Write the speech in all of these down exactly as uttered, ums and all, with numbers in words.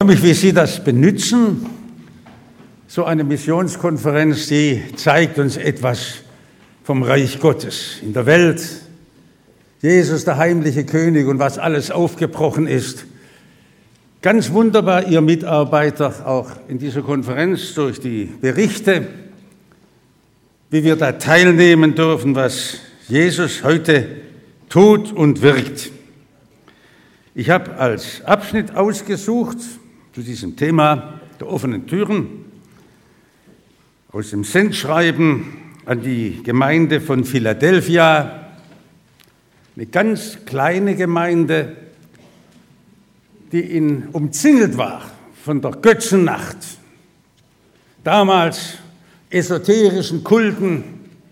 mich, wie Sie das benutzen. So eine Missionskonferenz, die zeigt uns etwas vom Reich Gottes in der Welt. Jesus, der heimliche König und was alles aufgebrochen ist. Ganz wunderbar, ihr Mitarbeiter, auch in dieser Konferenz durch die Berichte, wie wir da teilnehmen dürfen, was Jesus heute tut und wirkt. Ich habe als Abschnitt ausgesucht zu diesem Thema der offenen Türen aus dem Sendschreiben an die Gemeinde von Philadelphia, eine ganz kleine Gemeinde, die in, umzingelt war von der Götzennacht, damals esoterischen Kulten,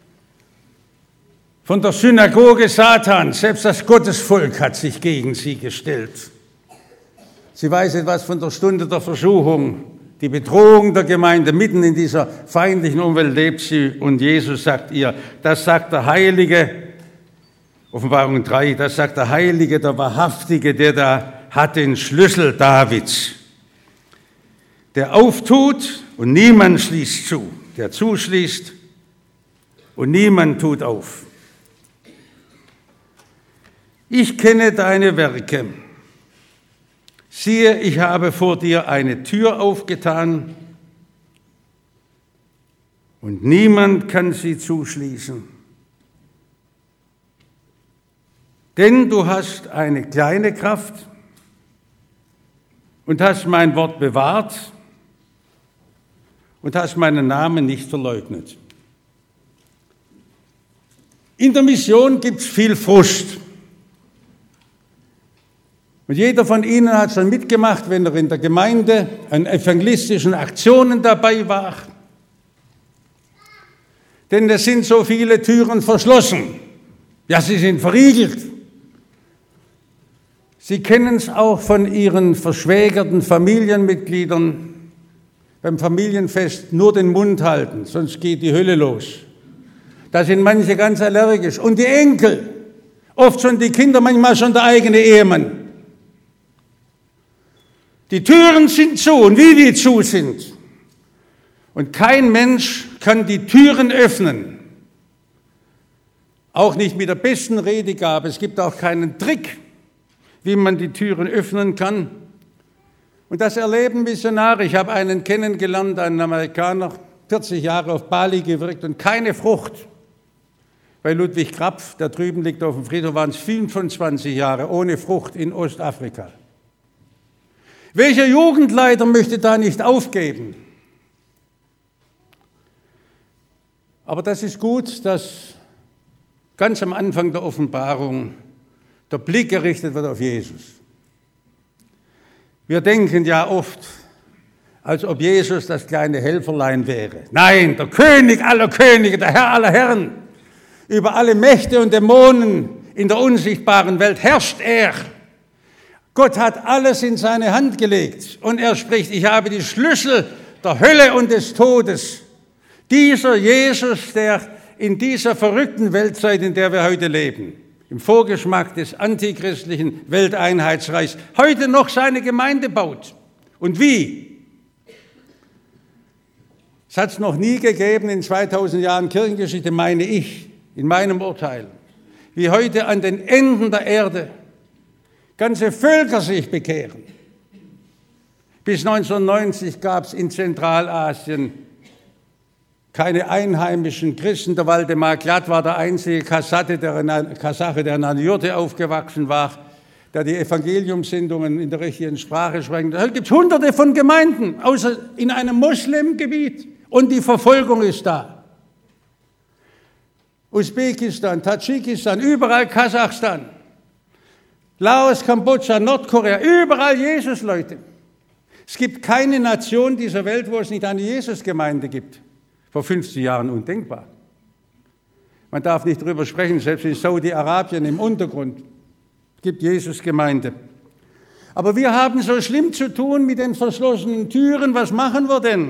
von der Synagoge Satans. Selbst das Gottesvolk hat sich gegen sie gestellt. Sie weiß etwas von der Stunde der Versuchung, die Bedrohung der Gemeinde. Mitten in dieser feindlichen Umwelt lebt sie und Jesus sagt ihr, das sagt der Heilige, Offenbarung drei, das sagt der Heilige, der Wahrhaftige, der da hat den Schlüssel Davids, der auftut und niemand schließt zu, der zuschließt und niemand tut auf. Ich kenne deine Werke. Siehe, ich habe vor dir eine Tür aufgetan und niemand kann sie zuschließen. Denn du hast eine kleine Kraft und hast mein Wort bewahrt und hast meinen Namen nicht verleugnet. In der Mission gibt es viel Frust. Und jeder von Ihnen hat schon mitgemacht, wenn er in der Gemeinde an evangelistischen Aktionen dabei war. Denn es sind so viele Türen verschlossen. Ja, sie sind verriegelt. Sie kennen es auch von Ihren verschwägerten Familienmitgliedern. Beim Familienfest nur den Mund halten, sonst geht die Hölle los. Da sind manche ganz allergisch. Und die Enkel, oft schon die Kinder, manchmal schon der eigene Ehemann. Die Türen sind zu und wie die zu sind. Und kein Mensch kann die Türen öffnen. Auch nicht mit der besten Redegabe. Es gibt auch keinen Trick, wie man die Türen öffnen kann. Und das erleben Missionare. Ich habe einen kennengelernt, einen Amerikaner, vierzig Jahre auf Bali gewirkt und keine Frucht. Bei Ludwig Krapf, der drüben liegt auf dem Friedhof, waren es fünfundzwanzig Jahre ohne Frucht in Ostafrika. Welcher Jugendleiter möchte da nicht aufgeben? Aber das ist gut, dass ganz am Anfang der Offenbarung der Blick gerichtet wird auf Jesus. Wir denken ja oft, als ob Jesus das kleine Helferlein wäre. Nein, der König aller Könige, der Herr aller Herren. Über alle Mächte und Dämonen in der unsichtbaren Welt herrscht er. Gott hat alles in seine Hand gelegt und er spricht, ich habe die Schlüssel der Hölle und des Todes. Dieser Jesus, der in dieser verrückten Weltzeit, in der wir heute leben, im Vorgeschmack des antichristlichen Welteinheitsreichs, heute noch seine Gemeinde baut. Und wie? Es hat es noch nie gegeben in zweitausend Jahren Kirchengeschichte, meine ich, in meinem Urteil, wie heute an den Enden der Erde ganze Völker sich bekehren. Bis neunzehnhundertneunzig gab es in Zentralasien keine einheimischen Christen. Der Waldemar Glatt war der einzige Kasate, der in, Kasache, der in einer Jurte aufgewachsen war, der die Evangeliumssendungen in der richtigen Sprache spricht. Da gibt es hunderte von Gemeinden, außer in einem Muslimgebiet. Und die Verfolgung ist da. Usbekistan, Tadschikistan, überall Kasachstan. Laos, Kambodscha, Nordkorea, überall Jesus, Leute. Es gibt keine Nation dieser Welt, wo es nicht eine Jesusgemeinde gibt. Vor fünfzig Jahren undenkbar. Man darf nicht darüber sprechen, selbst in Saudi-Arabien im Untergrund gibt Jesusgemeinde. Aber wir haben so schlimm zu tun mit den verschlossenen Türen. Was machen wir denn?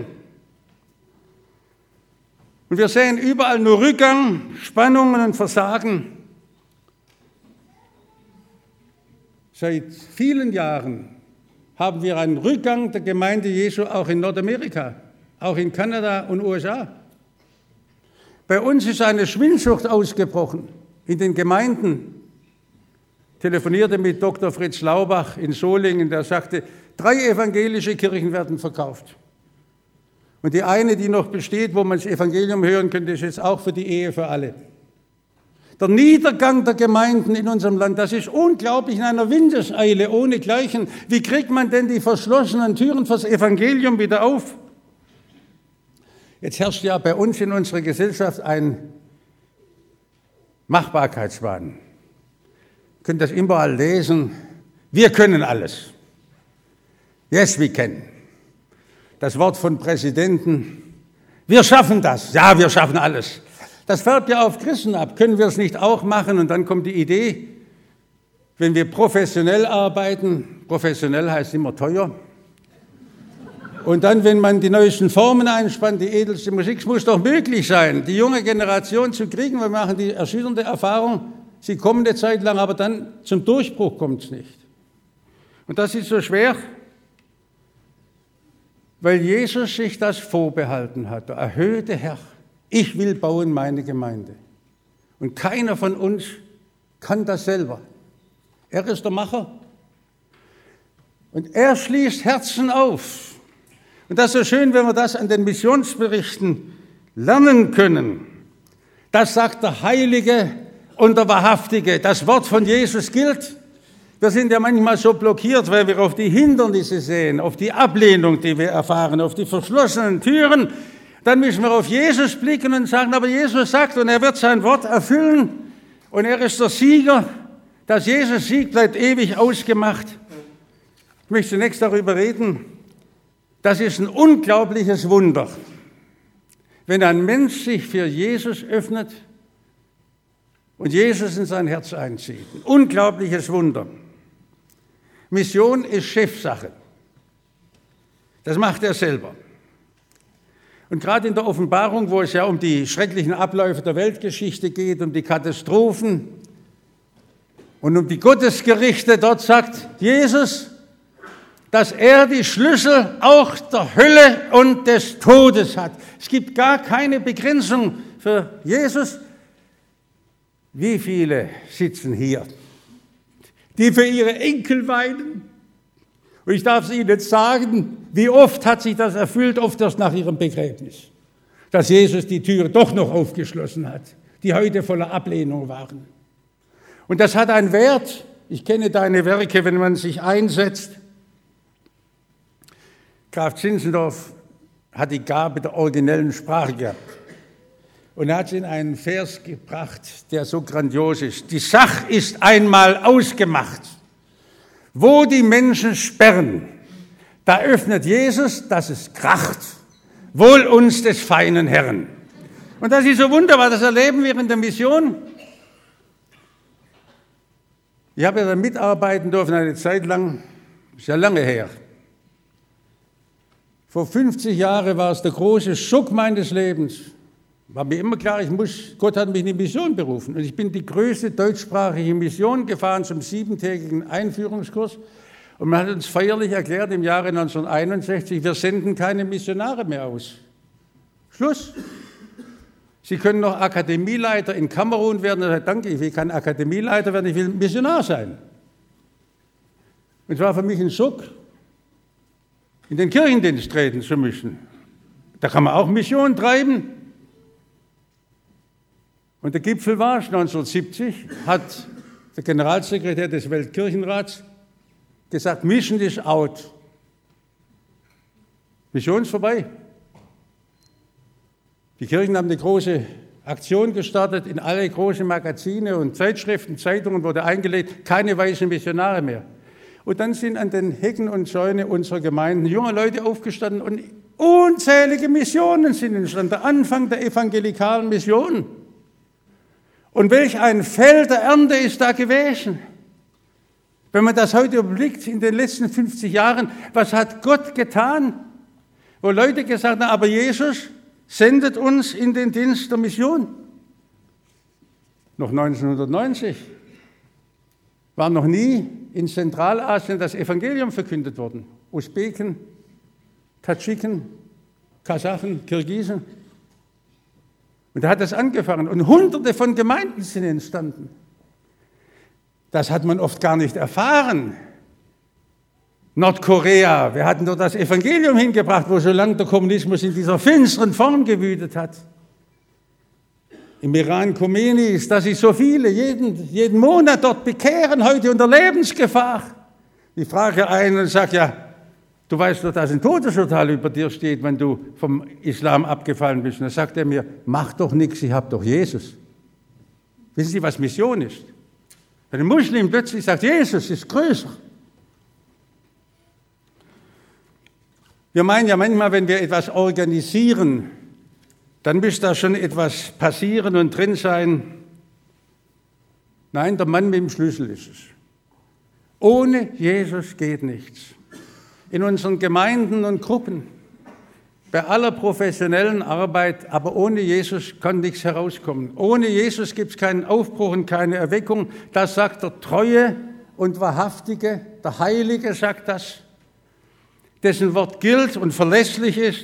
Und wir sehen überall nur Rückgang, Spannungen und Versagen. Seit vielen Jahren haben wir einen Rückgang der Gemeinde Jesu auch in Nordamerika, auch in Kanada und U S A. Bei uns ist eine Schwindsucht ausgebrochen in den Gemeinden. Ich telefonierte mit Doktor Fritz Laubach in Solingen, der sagte, drei evangelische Kirchen werden verkauft. Und die eine, die noch besteht, wo man das Evangelium hören könnte, ist jetzt auch für die Ehe für alle. Der Niedergang der Gemeinden in unserem Land, das ist unglaublich in einer Windeseile, ohnegleichen. Wie kriegt man denn die verschlossenen Türen fürs Evangelium wieder auf? Jetzt herrscht ja bei uns in unserer Gesellschaft ein Machbarkeitswahn. Ihr könnt das überall lesen. Wir können alles. Yes, we can. Das Wort von Präsidenten. Wir schaffen das. Ja, wir schaffen alles. Das färbt ja auf Christen ab. Können wir es nicht auch machen? Und dann kommt die Idee, wenn wir professionell arbeiten, professionell heißt immer teuer, und dann, wenn man die neuesten Formen einspannt, die edelste Musik, es muss doch möglich sein, die junge Generation zu kriegen. Wir machen die erschütternde Erfahrung, sie kommen eine Zeit lang, aber dann zum Durchbruch kommt es nicht. Und das ist so schwer, weil Jesus sich das vorbehalten hat, der erhöhte Herr. Ich will bauen meine Gemeinde. Und keiner von uns kann das selber. Er ist der Macher. Und er schließt Herzen auf. Und das ist so schön, wenn wir das an den Missionsberichten lernen können. Das sagt der Heilige und der Wahrhaftige. Das Wort von Jesus gilt. Wir sind ja manchmal so blockiert, weil wir auf die Hindernisse sehen, auf die Ablehnung, die wir erfahren, auf die verschlossenen Türen. Dann müssen wir auf Jesus blicken und sagen, aber Jesus sagt, und er wird sein Wort erfüllen, und er ist der Sieger. Dass Jesus siegt, bleibt ewig ausgemacht. Ich möchte zunächst darüber reden, das ist ein unglaubliches Wunder, wenn ein Mensch sich für Jesus öffnet und Jesus in sein Herz einzieht. Ein unglaubliches Wunder. Mission ist Chefsache. Das macht er selber. Und gerade in der Offenbarung, wo es ja um die schrecklichen Abläufe der Weltgeschichte geht, um die Katastrophen und um die Gottesgerichte, dort sagt Jesus, dass er die Schlüssel auch der Hölle und des Todes hat. Es gibt gar keine Begrenzung für Jesus. Wie viele sitzen hier, die für ihre Enkel weinen? Und ich darf es Ihnen jetzt sagen, wie oft hat sich das erfüllt, oft erst nach Ihrem Begräbnis, dass Jesus die Türe doch noch aufgeschlossen hat, die heute voller Ablehnung waren. Und das hat einen Wert. Ich kenne deine Werke, wenn man sich einsetzt. Graf Zinzendorf hat die Gabe der originellen Sprache gehabt. Und er hat es in einen Vers gebracht, der so grandios ist. Die Sache ist einmal ausgemacht. Wo die Menschen sperren, da öffnet Jesus, dass es kracht. Wohl uns des feinen Herrn. Und das ist so wunderbar, das erleben wir in der Mission. Ich habe ja da mitarbeiten dürfen eine Zeit lang, ist ja lange her. Vor fünfzig Jahren war es der große Schock meines Lebens. War mir immer klar, ich muss, Gott hat mich in die Mission berufen. Und ich bin die größte deutschsprachige Mission gefahren zum siebentägigen Einführungskurs. Und man hat uns feierlich erklärt im Jahre neunzehnhunderteinundsechzig, wir senden keine Missionare mehr aus. Schluss. Sie können noch Akademieleiter in Kamerun werden. Und ich sage, danke, ich will kein Akademieleiter werden, ich will Missionar sein. Und es war für mich ein Schock, in den Kirchendienst treten zu müssen. Da kann man auch Mission treiben. Und der Gipfel war neunzehnhundertsiebzig, hat der Generalsekretär des Weltkirchenrats gesagt, Mission is out. Mission ist vorbei. Die Kirchen haben eine große Aktion gestartet, in alle großen Magazine und Zeitschriften, Zeitungen wurde eingelegt, keine weißen Missionare mehr. Und dann sind an den Hecken und Zäunen unserer Gemeinden junge Leute aufgestanden und unzählige Missionen sind entstanden, der Anfang der evangelikalen Mission. Und welch ein Feld der Ernte ist da gewesen. Wenn man das heute überblickt, in den letzten fünfzig Jahren, was hat Gott getan? Wo Leute gesagt haben, aber Jesus sendet uns in den Dienst der Mission. Noch neunzehnhundertneunzig war noch nie in Zentralasien das Evangelium verkündet worden. Usbeken, Tadschiken, Kasachen, Kirgisen. Und da hat das angefangen und hunderte von Gemeinden sind entstanden. Das hat man oft gar nicht erfahren. Nordkorea, wir hatten dort das Evangelium hingebracht, wo so lange der Kommunismus in dieser finsteren Form gewütet hat. Im Iran Khomeinis, dass sich so viele jeden, jeden Monat dort bekehren, heute unter Lebensgefahr. Ich frage einen und sage, ja, du weißt doch, dass ein Todesurteil über dir steht, wenn du vom Islam abgefallen bist. Und dann sagt er mir, mach doch nichts, ich habe doch Jesus. Wissen Sie, was Mission ist? Wenn ein Muslim plötzlich sagt, Jesus ist größer. Wir meinen ja manchmal, wenn wir etwas organisieren, dann müsste da schon etwas passieren und drin sein. Nein, der Mann mit dem Schlüssel ist es. Ohne Jesus geht nichts. In unseren Gemeinden und Gruppen, bei aller professionellen Arbeit, aber ohne Jesus kann nichts herauskommen. Ohne Jesus gibt es keinen Aufbruch und keine Erweckung. Das sagt der Treue und Wahrhaftige, der Heilige sagt das, dessen Wort gilt und verlässlich ist.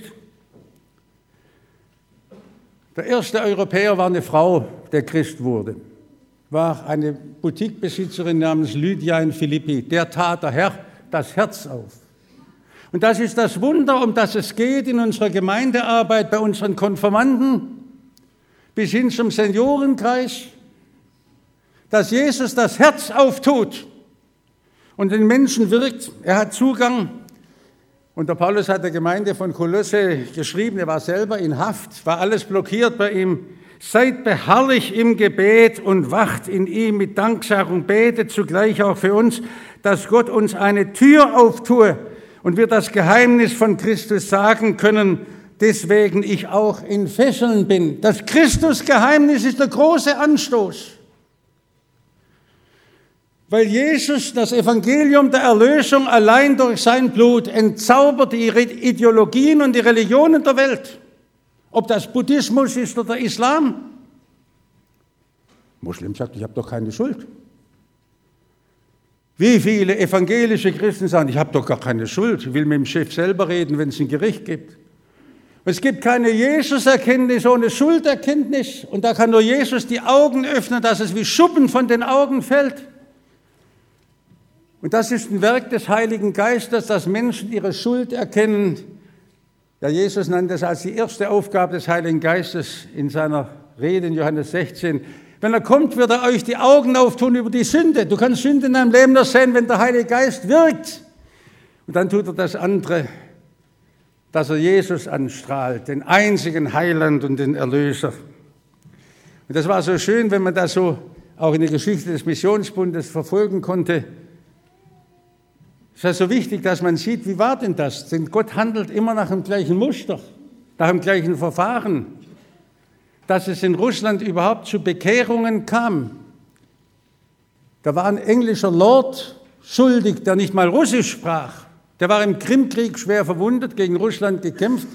Der erste Europäer war eine Frau, der Christ wurde. War eine Boutiquebesitzerin namens Lydia in Philippi. Der tat der Herr das Herz auf. Und das ist das Wunder, um das es geht in unserer Gemeindearbeit, bei unseren Konfirmanden, bis hin zum Seniorenkreis, dass Jesus das Herz auftut und den Menschen wirkt. Er hat Zugang. Und der Paulus hat der Gemeinde von Kolosse geschrieben, er war selber in Haft, war alles blockiert bei ihm. Seid beharrlich im Gebet und wacht in ihm mit Danksagung, betet zugleich auch für uns, dass Gott uns eine Tür auftue und wir das Geheimnis von Christus sagen können, deswegen ich auch in Fesseln bin. Das Christusgeheimnis ist der große Anstoß. Weil Jesus das Evangelium der Erlösung allein durch sein Blut entzaubert die Ideologien und die Religionen der Welt. Ob das Buddhismus ist oder Islam. Muslim sagt, ich habe doch keine Schuld. Wie viele evangelische Christen sagen, ich habe doch gar keine Schuld, ich will mit dem Chef selber reden, wenn es ein Gericht gibt. Es gibt keine Jesus-Erkenntnis ohne Schulderkenntnis und da kann nur Jesus die Augen öffnen, dass es wie Schuppen von den Augen fällt. Und das ist ein Werk des Heiligen Geistes, dass Menschen ihre Schuld erkennen. Ja, Jesus nannte es als die erste Aufgabe des Heiligen Geistes in seiner Rede in Johannes sechzehn. Wenn er kommt, wird er euch die Augen auftun über die Sünde. Du kannst Sünde in deinem Leben nur sehen, wenn der Heilige Geist wirkt. Und dann tut er das andere, dass er Jesus anstrahlt, den einzigen Heiland und den Erlöser. Und das war so schön, wenn man das so auch in der Geschichte des Missionsbundes verfolgen konnte. Es ist so wichtig, dass man sieht, wie war denn das? Denn Gott handelt immer nach dem gleichen Muster, nach dem gleichen Verfahren. Dass es in Russland überhaupt zu Bekehrungen kam. Da war ein englischer Lord schuldig, der nicht mal Russisch sprach. Der war im Krimkrieg schwer verwundet, gegen Russland gekämpft.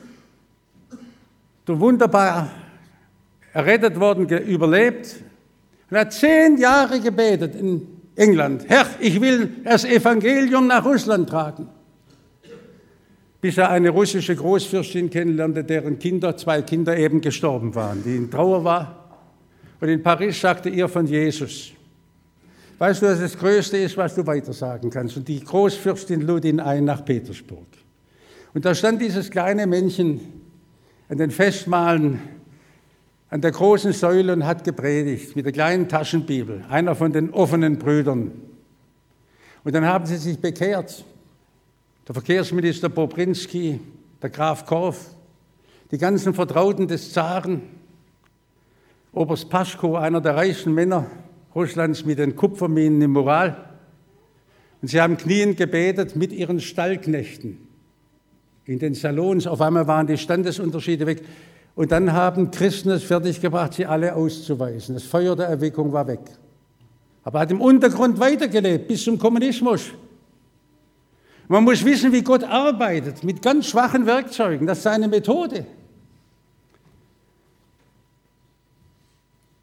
Der wunderbar errettet worden, überlebt. Und er hat zehn Jahre gebetet in England. Herr, ich will das Evangelium nach Russland tragen. Bis er eine russische Großfürstin kennenlernte, deren Kinder, zwei Kinder eben gestorben waren, die in Trauer war. Und in Paris sagte ihr von Jesus. Weißt du, dass das Größte ist, was du weitersagen kannst? Und die Großfürstin lud ihn ein nach Petersburg. Und da stand dieses kleine Männchen an den Festmahlen an der großen Säule und hat gepredigt mit der kleinen Taschenbibel, einer von den offenen Brüdern. Und dann haben sie sich bekehrt. Der Verkehrsminister Bobrinski, der Graf Korff, die ganzen Vertrauten des Zaren, Oberst Paschko, einer der reichsten Männer Russlands mit den Kupferminen im Ural. Und sie haben kniend gebetet mit ihren Stallknechten in den Salons. Auf einmal waren die Standesunterschiede weg. Und dann haben Christen es fertiggebracht, sie alle auszuweisen. Das Feuer der Erweckung war weg. Aber er hat im Untergrund weitergelebt, bis zum Kommunismus. Man muss wissen, wie Gott arbeitet, mit ganz schwachen Werkzeugen. Das ist seine Methode.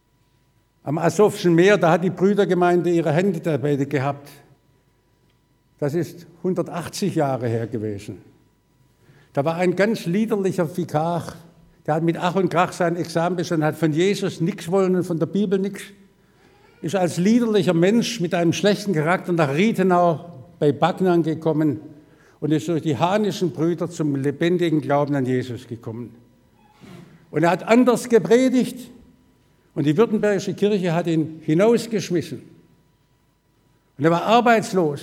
Am Asowschen Meer, da hat die Brüdergemeinde ihre Hände dabei gehabt. Das ist hundertachtzig Jahre her gewesen. Da war ein ganz liederlicher Vikar, der hat mit Ach und Krach sein Examen bestanden, hat von Jesus nichts wollen und von der Bibel nichts. Ist als liederlicher Mensch mit einem schlechten Charakter nach Rietenau bei Backnang gekommen und ist durch die hahnischen Brüder zum lebendigen Glauben an Jesus gekommen. Und er hat anders gepredigt und die württembergische Kirche hat ihn hinausgeschmissen. Und er war arbeitslos.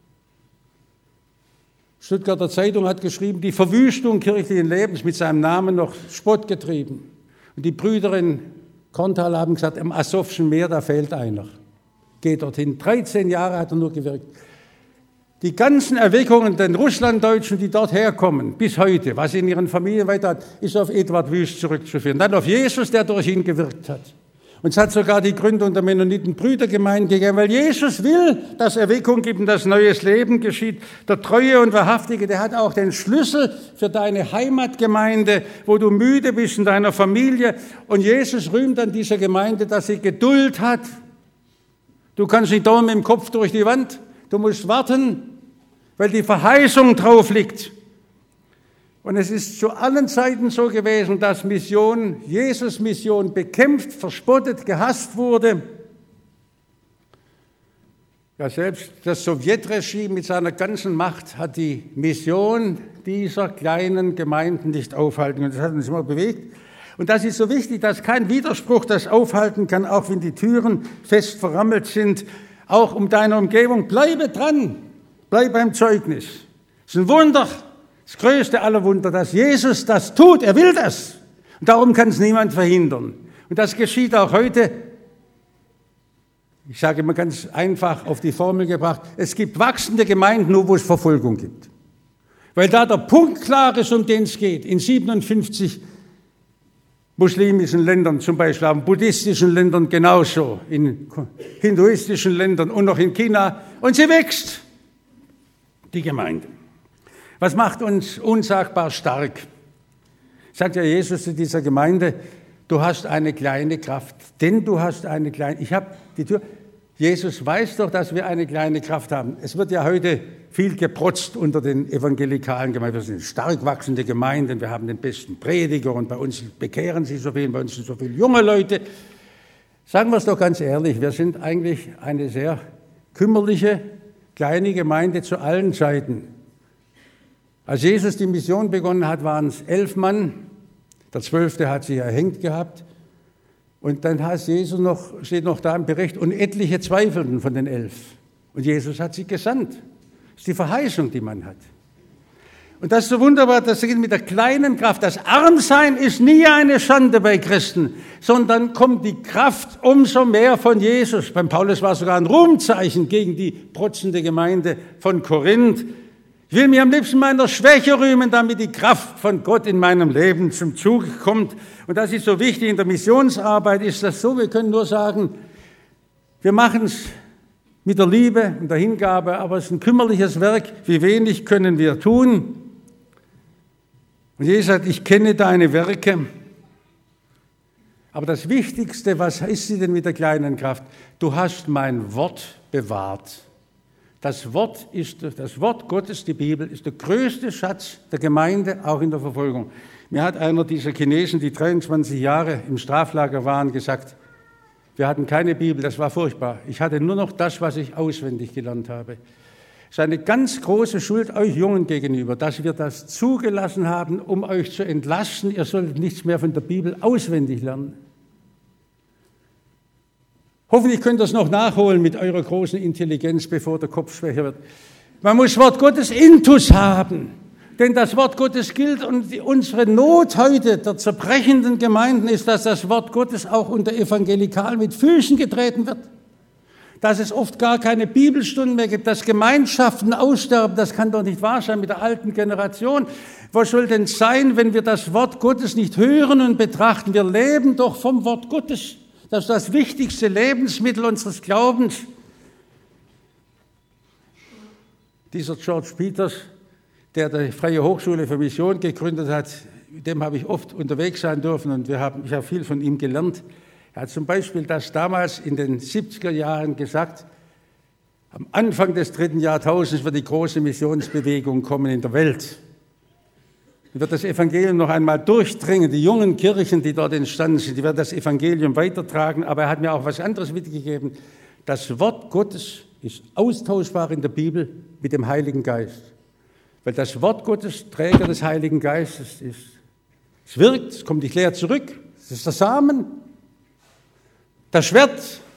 Stuttgarter Zeitung hat geschrieben, die Verwüstung kirchlichen Lebens mit seinem Namen noch Spott getrieben. Und die Brüder in Korntal haben gesagt, im Asowschen Meer, da fehlt einer. Geht dorthin. dreizehn Jahre hat er nur gewirkt. Die ganzen Erweckungen den Russlanddeutschen, die dort herkommen, bis heute, was in ihren Familien weiter hat, ist auf Eduard Wüst zurückzuführen. Dann auf Jesus, der durch ihn gewirkt hat. Und es hat sogar die Gründung der Mennoniten-Brüdergemeinde gegeben, weil Jesus will, dass Erweckung gibt und dass neues Leben geschieht. Der Treue und Wahrhaftige, der hat auch den Schlüssel für deine Heimatgemeinde, wo du müde bist in deiner Familie. Und Jesus rühmt an dieser Gemeinde, dass sie Geduld hat. Du kannst nicht dauernd mit dem Kopf durch die Wand. Du musst warten, weil die Verheißung drauf liegt. Und es ist zu allen Zeiten so gewesen, dass Mission, Jesus-Mission bekämpft, verspottet, gehasst wurde. Ja, selbst das Sowjetregime mit seiner ganzen Macht hat die Mission dieser kleinen Gemeinden nicht aufhalten. Und das hat uns immer bewegt. Und das ist so wichtig, dass kein Widerspruch das aufhalten kann, auch wenn die Türen fest verrammelt sind. Auch um deine Umgebung, bleibe dran, bleib beim Zeugnis. Es ist ein Wunder. Das größte aller Wunder, dass Jesus das tut, er will das. Und darum kann es niemand verhindern. Und das geschieht auch heute. Ich sage immer ganz einfach auf die Formel gebracht, es gibt wachsende Gemeinden, nur wo es Verfolgung gibt. Weil da der Punkt klar ist, um den es geht. In siebenundfünfzig muslimischen Ländern zum Beispiel, in buddhistischen Ländern genauso, in hinduistischen Ländern und noch in China. Und sie wächst, die Gemeinde. Was macht uns unsagbar stark? Sagt ja Jesus zu dieser Gemeinde, du hast eine kleine Kraft, denn du hast eine kleine, ich habe die Tür, Jesus weiß doch, dass wir eine kleine Kraft haben. Es wird ja heute viel geprotzt unter den evangelikalen Gemeinden. Wir sind stark wachsende Gemeinden, wir haben den besten Prediger und bei uns bekehren sich so viel, bei uns sind so viele junge Leute. Sagen wir es doch ganz ehrlich, wir sind eigentlich eine sehr kümmerliche, kleine Gemeinde zu allen Zeiten. Als Jesus die Mission begonnen hat, waren es elf Mann. Der zwölfte hat sich erhängt gehabt. Und dann heißt Jesus noch, steht noch da im Bericht, und etliche zweifelten von den elf. Und Jesus hat sie gesandt. Das ist die Verheißung, die man hat. Und das ist so wunderbar, das geht mit der kleinen Kraft. Das Armsein ist nie eine Schande bei Christen, sondern kommt die Kraft umso mehr von Jesus. Beim Paulus war es sogar ein Ruhmzeichen gegen die protzende Gemeinde von Korinth. Ich will mir am liebsten meiner Schwäche rühmen, damit die Kraft von Gott in meinem Leben zum Zuge kommt. Und das ist so wichtig. In der Missionsarbeit ist das so. Wir können nur sagen, wir machen es mit der Liebe und der Hingabe, aber es ist ein kümmerliches Werk. Wie wenig können wir tun? Und Jesus sagt, ich kenne deine Werke. Aber das Wichtigste, was ist sie denn mit der kleinen Kraft? Du hast mein Wort bewahrt. Das Wort ist, das Wort Gottes, die Bibel, ist der größte Schatz der Gemeinde, auch in der Verfolgung. Mir hat einer dieser Chinesen, die dreiundzwanzig Jahre im Straflager waren, gesagt, wir hatten keine Bibel, das war furchtbar. Ich hatte nur noch das, was ich auswendig gelernt habe. Es ist eine ganz große Schuld euch Jungen gegenüber, dass wir das zugelassen haben, um euch zu entlasten. Ihr solltet nichts mehr von der Bibel auswendig lernen. Hoffentlich könnt ihr es noch nachholen mit eurer großen Intelligenz, bevor der Kopf schwächer wird. Man muss Wort Gottes Intus haben, denn das Wort Gottes gilt und die, unsere Not heute der zerbrechenden Gemeinden ist, dass das Wort Gottes auch unter Evangelikalen mit Füßen getreten wird. Dass es oft gar keine Bibelstunden mehr gibt, dass Gemeinschaften aussterben, das kann doch nicht wahr sein mit der alten Generation. Was soll denn sein, wenn wir das Wort Gottes nicht hören und betrachten? Wir leben doch vom Wort Gottes. Das ist das wichtigste Lebensmittel unseres Glaubens. Dieser George Peters, der die Freie Hochschule für Mission gegründet hat, mit dem habe ich oft unterwegs sein dürfen und wir haben, ich habe viel von ihm gelernt. Er hat zum Beispiel das damals in den siebziger Jahren gesagt, Am Anfang des dritten Jahrtausends wird die große Missionsbewegung kommen in der Welt. Dann wird das Evangelium noch einmal durchdringen. Die jungen Kirchen, die dort entstanden sind, die werden das Evangelium weitertragen. Aber er hat mir auch was anderes mitgegeben. Das Wort Gottes ist austauschbar in der Bibel mit dem Heiligen Geist. Weil das Wort Gottes Träger des Heiligen Geistes ist. Es wirkt, es kommt nicht leer zurück. Es ist der Samen. Das Schwert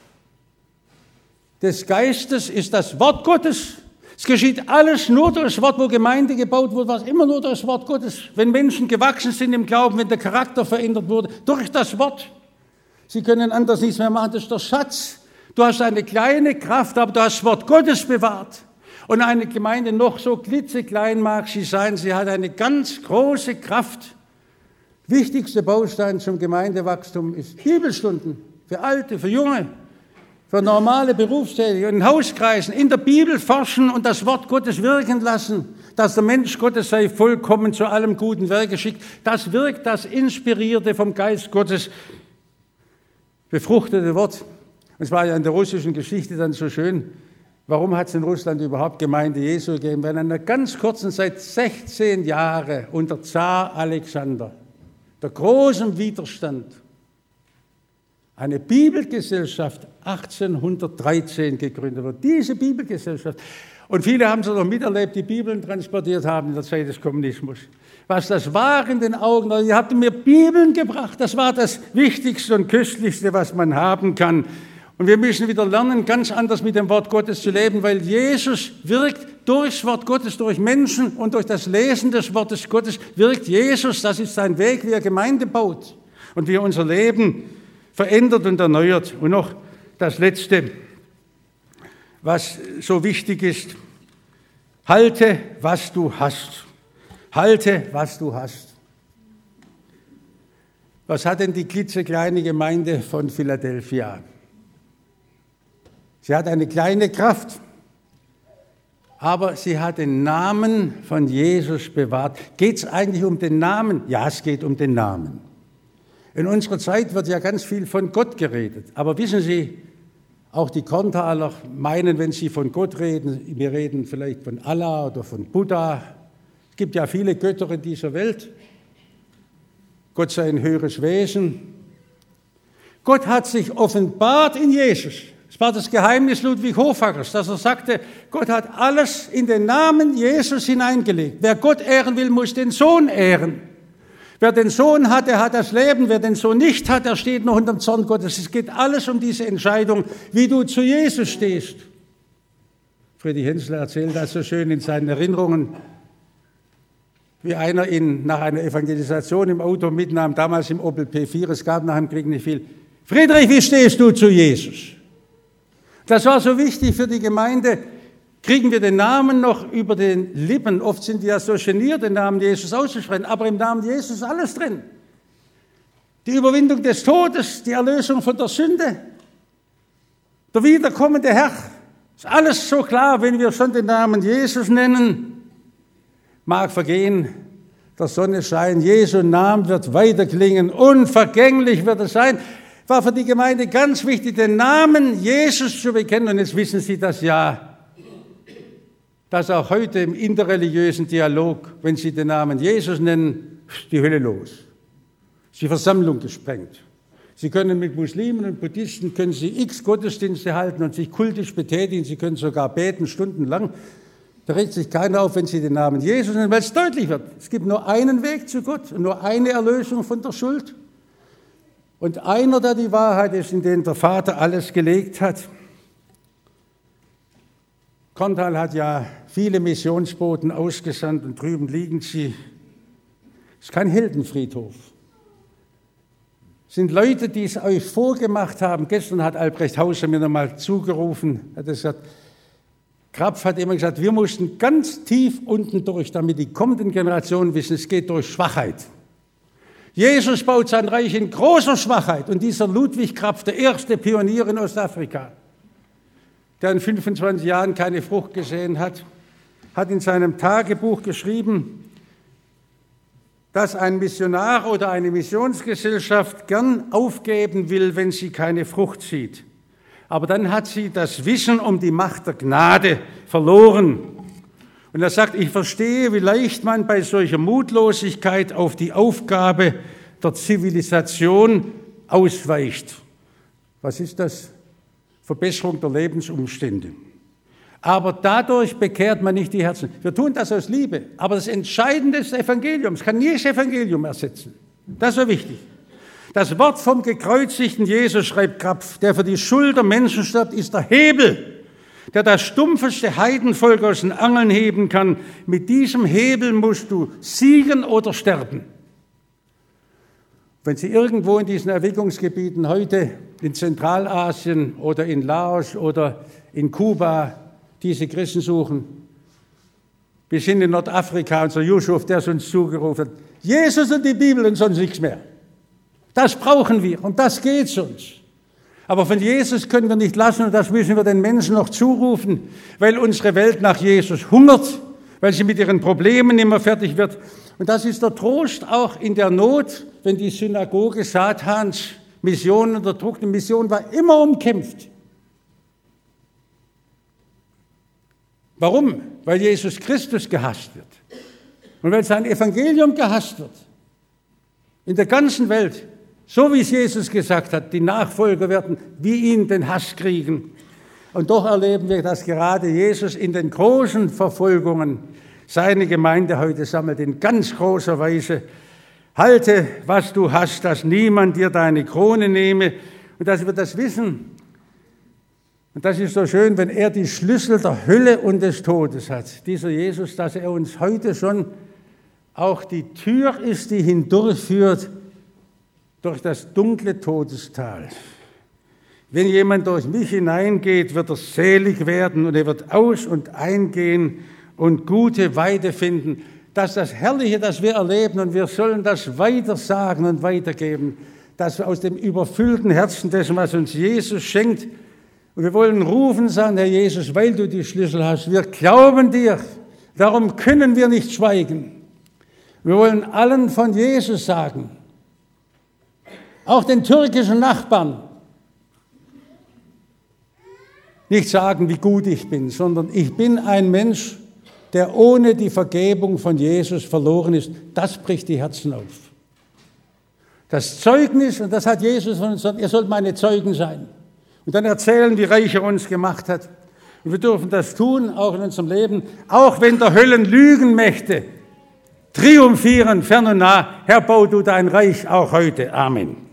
des Geistes ist das Wort Gottes. Es geschieht alles nur durch das Wort, wo Gemeinde gebaut wurde, war es immer nur durch das Wort Gottes. Wenn Menschen gewachsen sind im Glauben, wenn der Charakter verändert wurde, durch das Wort. Sie können anders nichts mehr machen, das ist der Schatz. Du hast eine kleine Kraft, aber du hast das Wort Gottes bewahrt. Und eine Gemeinde, noch so klitzeklein mag sie sein, sie hat eine ganz große Kraft. Wichtigster Baustein zum Gemeindewachstum ist Bibelstunden für Alte, für Junge, für normale Berufstätige, in Hauskreisen, in der Bibel forschen und das Wort Gottes wirken lassen, dass der Mensch Gottes sei vollkommen zu allem guten Werk geschickt. Das wirkt das inspirierte, vom Geist Gottes befruchtete Wort. Und es war ja in der russischen Geschichte dann so schön. Warum hat es in Russland überhaupt Gemeinde Jesu gegeben? Weil in einer ganz kurzen Zeit, sechzehn Jahre unter Zar Alexander, der großen Widerstand, eine Bibelgesellschaft achtzehnhundertdreizehn gegründet wird. Diese Bibelgesellschaft. Und viele haben es noch miterlebt, die Bibeln transportiert haben in der Zeit des Kommunismus. Was das war in den Augen, ihr habt mir Bibeln gebracht, das war das Wichtigste und Köstlichste, was man haben kann. Und wir müssen wieder lernen, ganz anders mit dem Wort Gottes zu leben, weil Jesus wirkt durchs Wort Gottes, durch Menschen und durch das Lesen des Wortes Gottes wirkt Jesus. Das ist sein Weg, wie er Gemeinde baut und wie er unser Leben verändert und erneuert. Und noch das Letzte, was so wichtig ist: Halte, was du hast. Halte, was du hast. Was hat denn die klitzekleine Gemeinde von Philadelphia? Sie hat eine kleine Kraft, aber sie hat den Namen von Jesus bewahrt. Geht es eigentlich um den Namen? Ja, es geht um den Namen. In unserer Zeit wird ja ganz viel von Gott geredet. Aber wissen Sie, auch die Korntaler meinen, wenn sie von Gott reden, wir reden vielleicht von Allah oder von Buddha. Es gibt ja viele Götter in dieser Welt. Gott sei ein höheres Wesen. Gott hat sich offenbart in Jesus. Es war das Geheimnis Ludwig Hoffackers, dass er sagte, Gott hat alles in den Namen Jesus hineingelegt. Wer Gott ehren will, muss den Sohn ehren. Wer den Sohn hat, der hat das Leben. Wer den Sohn nicht hat, der steht noch unter dem Zorn Gottes. Es geht alles um diese Entscheidung, wie du zu Jesus stehst. Friedrich Hensler erzählt das so schön in seinen Erinnerungen, wie einer ihn nach einer Evangelisation im Auto mitnahm, damals im Opel P vier, es gab nach dem Krieg nicht viel. Friedrich, wie stehst du zu Jesus? Das war so wichtig für die Gemeinde. Kriegen wir den Namen noch über den Lippen? Oft sind wir ja so geniert, den Namen Jesus auszusprechen, aber im Namen Jesus ist alles drin. Die Überwindung des Todes, die Erlösung von der Sünde, der wiederkommende Herr. Ist alles so klar, wenn wir schon den Namen Jesus nennen. Mag vergehen, der Sonnenschein, Jesu Name wird weiterklingen, unvergänglich wird es sein. War für die Gemeinde ganz wichtig, den Namen Jesus zu bekennen. Und jetzt wissen Sie das ja, dass auch heute im interreligiösen Dialog, wenn Sie den Namen Jesus nennen, ist die Hölle los. Ist die Versammlung gesprengt. Sie können mit Muslimen und Buddhisten, können Sie x Gottesdienste halten und sich kultisch betätigen. Sie können sogar beten, stundenlang. Da regt sich keiner auf, wenn Sie den Namen Jesus nennen, weil es deutlich wird. Es gibt nur einen Weg zu Gott und nur eine Erlösung von der Schuld. Und einer, der die Wahrheit ist, in den der Vater alles gelegt hat. Korntal hat ja viele Missionsboten ausgesandt und drüben liegen sie. Es ist kein Heldenfriedhof. Es sind Leute, die es euch vorgemacht haben. Gestern hat Albrecht Hauser mir nochmal zugerufen, hat gesagt, Krapf hat immer gesagt, wir mussten ganz tief unten durch, damit die kommenden Generationen wissen, es geht durch Schwachheit. Jesus baut sein Reich in großer Schwachheit. Und dieser Ludwig Krapf, der erste Pionier in Ostafrika, der in fünfundzwanzig Jahren keine Frucht gesehen hat, hat in seinem Tagebuch geschrieben, dass ein Missionar oder eine Missionsgesellschaft gern aufgeben will, wenn sie keine Frucht sieht. Aber dann hat sie das Wissen um die Macht der Gnade verloren. Und er sagt, ich verstehe, wie leicht man bei solcher Mutlosigkeit auf die Aufgabe der Zivilisation ausweicht. Was ist das? Verbesserung der Lebensumstände. Aber dadurch bekehrt man nicht die Herzen. Wir tun das aus Liebe. Aber das Entscheidende des Evangeliums kann nie das Evangelium ersetzen. Das ist so wichtig. Das Wort vom gekreuzigten Jesus, schreibt Krapf, der für die Schuld der Menschen stirbt, ist der Hebel, der das stumpfeste Heidenvolk aus den Angeln heben kann. Mit diesem Hebel musst du siegen oder sterben. Wenn Sie irgendwo in diesen Erweckungsgebieten heute in Zentralasien oder in Laos oder in Kuba diese Christen suchen, bis hin in Nordafrika, unser Yusuf, der es uns zugerufen hat, Jesus und die Bibel und sonst nichts mehr. Das brauchen wir und das geht uns. Aber von Jesus können wir nicht lassen und das müssen wir den Menschen noch zurufen, weil unsere Welt nach Jesus hungert, weil sie mit ihren Problemen immer fertig wird. Und das ist der Trost auch in der Not, wenn die Synagoge Satans Mission unterdrückt. Die Mission war immer umkämpft. Warum? Weil Jesus Christus gehasst wird und weil sein Evangelium gehasst wird. In der ganzen Welt. So wie es Jesus gesagt hat, die Nachfolger werden wie ihn den Hass kriegen. Und doch erleben wir, dass gerade Jesus in den großen Verfolgungen seine Gemeinde heute sammelt, in ganz großer Weise. Halte, was du hast, dass niemand dir deine Krone nehme. Und dass wir das wissen. Und das ist so schön, wenn er die Schlüssel der Hölle und des Todes hat. Dieser Jesus, dass er uns heute schon auch die Tür ist, die hindurchführt, durch das dunkle Todestal. Wenn jemand durch mich hineingeht, wird er selig werden und er wird aus- und eingehen und gute Weide finden. Das ist das Herrliche, das wir erleben und wir sollen das weiter sagen und weitergeben, dass wir aus dem überfüllten Herzen dessen, was uns Jesus schenkt, und wir wollen rufen, sagen, Herr Jesus, weil du die Schlüssel hast, wir glauben dir, darum können wir nicht schweigen. Wir wollen allen von Jesus sagen, auch den türkischen Nachbarn, nicht sagen, wie gut ich bin, sondern ich bin ein Mensch, der ohne die Vergebung von Jesus verloren ist. Das bricht die Herzen auf. Das Zeugnis, und das hat Jesus von uns gesagt, ihr sollt meine Zeugen sein. Und dann erzählen, wie reich er uns gemacht hat. Und wir dürfen das tun, auch in unserem Leben, auch wenn der Höllen Lügenmächte triumphieren, fern und nah. Herr, bau du dein Reich auch heute. Amen.